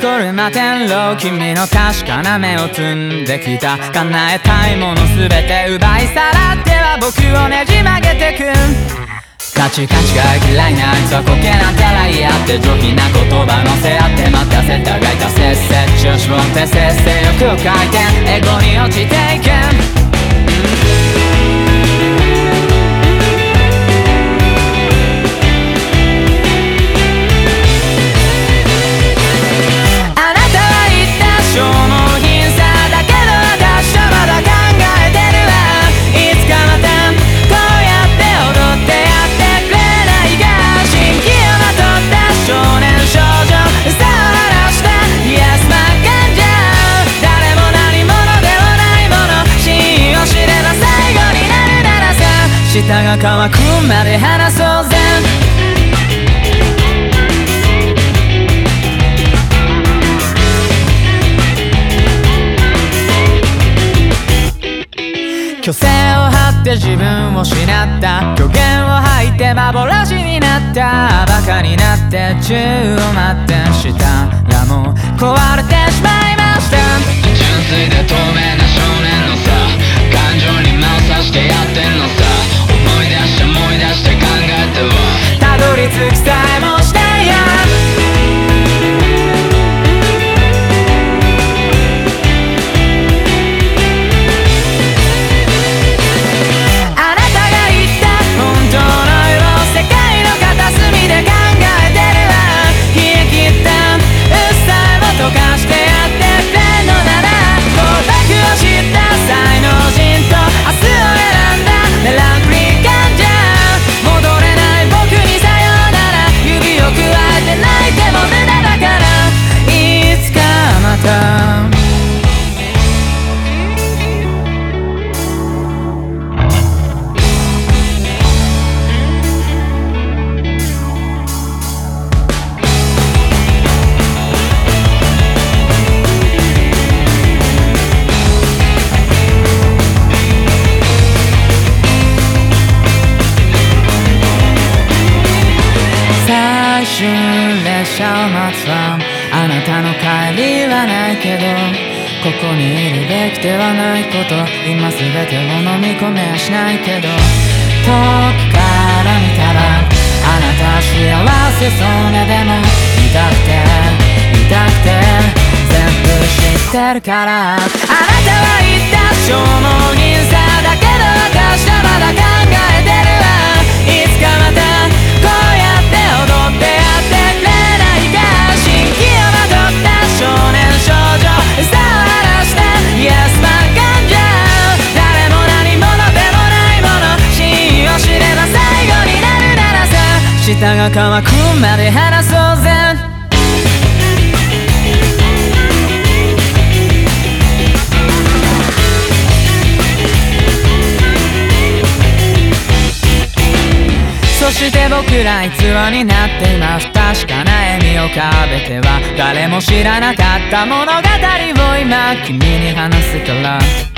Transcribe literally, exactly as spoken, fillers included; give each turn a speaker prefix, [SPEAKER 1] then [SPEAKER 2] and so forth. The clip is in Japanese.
[SPEAKER 1] 車天狼、君の確かな目を摘んできた。叶えたいものすべて奪いさらっては僕をねじ曲げてく。カチカチが嫌いなあいつはコケなんて笑い合って上品な言葉乗せ合って待たせたがいた。せっせ調子をってせっせ欲を回転、エゴに落ちていく。舌が乾くまで話そうぜ。虚勢を張って自分を失った。虚言を吐いて幻になった。バカになって宙を待ってしたらもう壊れてしまいました。純粋で透明な少年のさ、感情に魔を刺してやってんのさ。思い出して思い出して考えてはたどり着きさえもしてや。あなたが言った本当の色、世界の片隅で考えてるわ。冷え切った薄さえも溶かしてやってくれんのなら、孤独を知った才能人と明日を選んだメランコリー列車を待つわ。あなたの帰りはないけど、ここにいるべきではないこと、今すべてを飲み込めはしないけど、遠くから見たらあなたは幸せそうね。でも痛くて痛くて全部知ってるから。あなたは言った消耗品さだけど、私はまだ考えてるわ。いつかまたこうやって踊ってやってくれないか。新規をまとった少年少女さを晴らして Yes 満感じゃ。誰も何者でもないもの、真意を知れば最後になるならさ。舌が乾くまで話そうぜ。そして僕ら偽になっています。確かな笑みを浮かべては誰も知らなかった物語を今君に話すから。